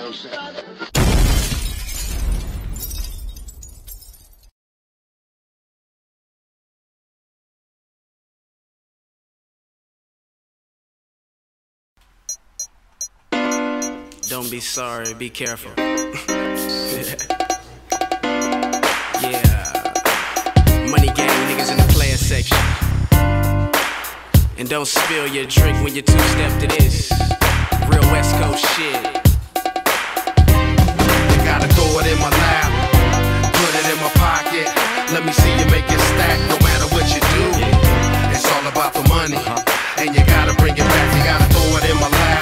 Don't be sorry, be careful. Yeah. Money gang niggas in the player section. And don't spill your drink when you two-step to this. Real West Coast shit. You gotta throw it in my lap, put it in my pocket. Let me see you make it stack no matter what you do. It's all about the money, and you gotta bring it back. You gotta throw it in my lap,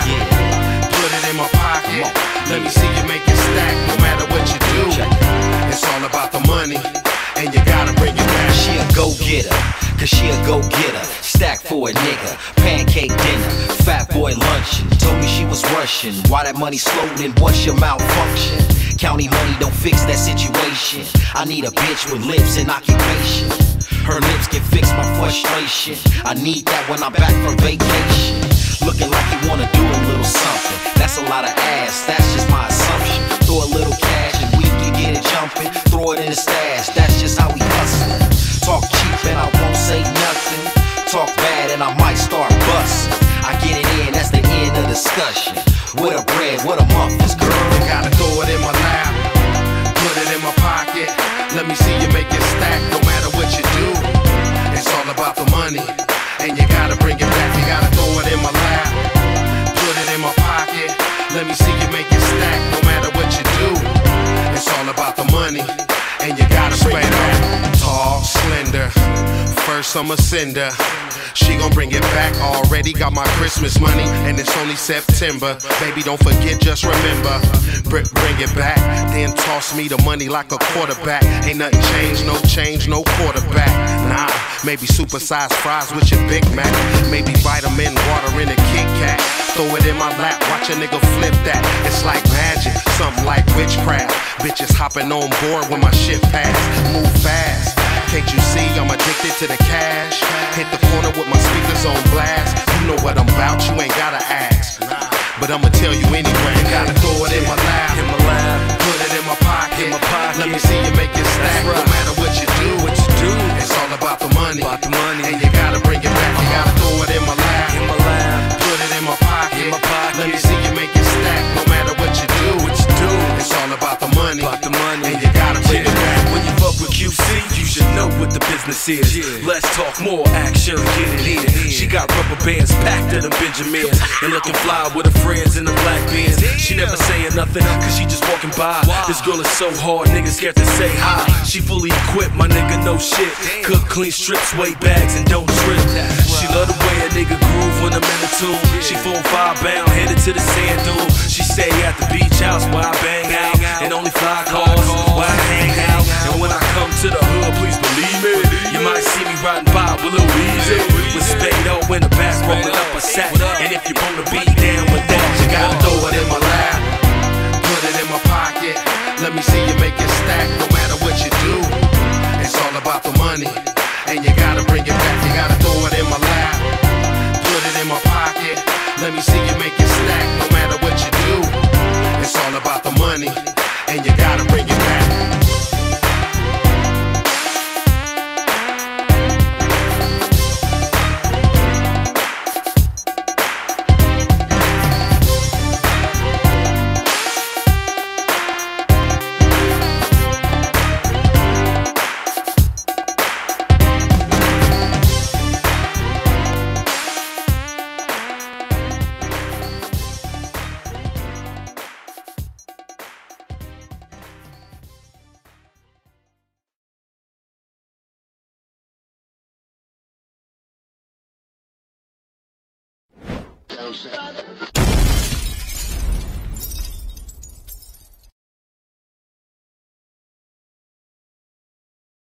put it in my pocket. Let me see you make it stack no matter what you do. It's all about the money, and you gotta bring it back. She a go-getter, cause she a go-getter. Stack for a nigga, pancake dinner, fat boy luncheon. Told me she was Russian. Why that money slow, then what's your malfunction? County money don't fix that situation. I need a bitch with lips and occupation. Her lips can fix my frustration. I need that when I'm back from vacation. Looking like you wanna do a little something. That's a lot of ass, that's just my assumption. Throw a little cash and we can get it jumping. Throw it in the stash, that's just how we hustle. Talk cheap and I won't say nothing. Talk bad and I might start busting. I get it in, that's the end of discussion. What a bread, what a muffins, girl. You gotta throw it in my lap, put it in my pocket. Let me see you make it stack no matter what you do. It's all about the money, and you gotta bring it back. You gotta throw it in my lap, put it in my pocket. Let me see you make it stack no matter what you do. It's all about the money, and you gotta bring it back. Tall, slender, first I'm a sender. She gon' bring it back, already got my Christmas money, and it's only September. Baby, don't forget, just remember. Bring it back, then toss me the money like a quarterback. Ain't nothing changed, no quarterback. Nah, maybe supersized fries with your Big Mac. Maybe vitamin water in a Kit Kat. Throw it in my lap, watch a nigga flip that. It's like magic, something like witchcraft. Bitches hopping on board when my shit pass. Move fast. Can't you see I'm addicted to the cash? Hit the corner with my speakers on blast. You know what I'm about, you ain't gotta ask. But I'ma tell you anyway. You gotta throw it in my lap, put it in my pocket. Let me see you make it stack no matter what you do. It's all about the money, and you gotta bring it back. You gotta throw it in my lap, put it in my pocket. Let me see you make it stack no matter what you do. It's all about the money, and you gotta bring it back. When you fuck with QC, you should know what the business is. Let's talk more action, get it in. She got rubber bands packed to the Benjamins, and looking fly with her friends in the black Benz. She never saying nothing, cause she just walking by. This girl is so hard, niggas scared to say hi. She fully equipped, my nigga, no shit. Cook, clean strips, weight bags, and don't trip. She love the way a nigga groove when I'm in the tune. She 4-5 bound, headed to the sand dune. She stay at the beach house where I bang out, and only fly cars where I hang out. And when I come to the hood, please believe me, you might see me riding by with Lil Weezy, with Spado in the back, rolling up a sack. And if you wanna be down with that, you gotta throw it in my lap, put it in my pocket. Let me see you make it stack no matter what you do. It's all about the money, and you gotta bring it back. You gotta throw it in my lap, put it in my pocket. Let me see you make it stack no matter what you do. It's all about the money, and you gotta bring it back. Down south.